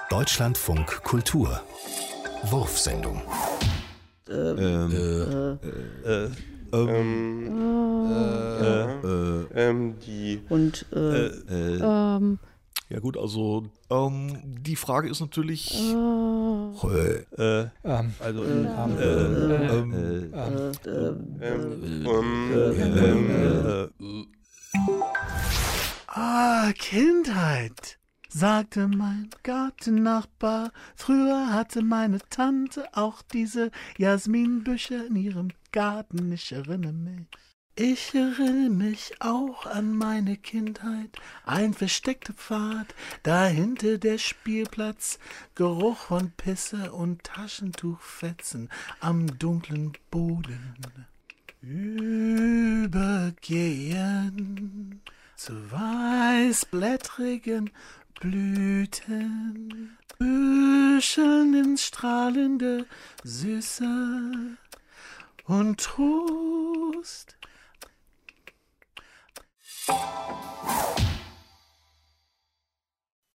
Deutschlandfunk Kultur Wurfsendung. Die. Und, Ja gut, also die Frage ist natürlich, Kindheit, sagte mein Gartennachbar. Früher hatte meine Tante auch diese Jasminbüsche in ihrem Garten. Ich erinnere mich auch an meine Kindheit. Ein versteckter Pfad, dahinter der Spielplatz. Geruch von Pisse und Taschentuchfetzen am dunklen Boden. Übergehen zu weißblättrigen Blüten, Büscheln ins strahlende Süße und Trost.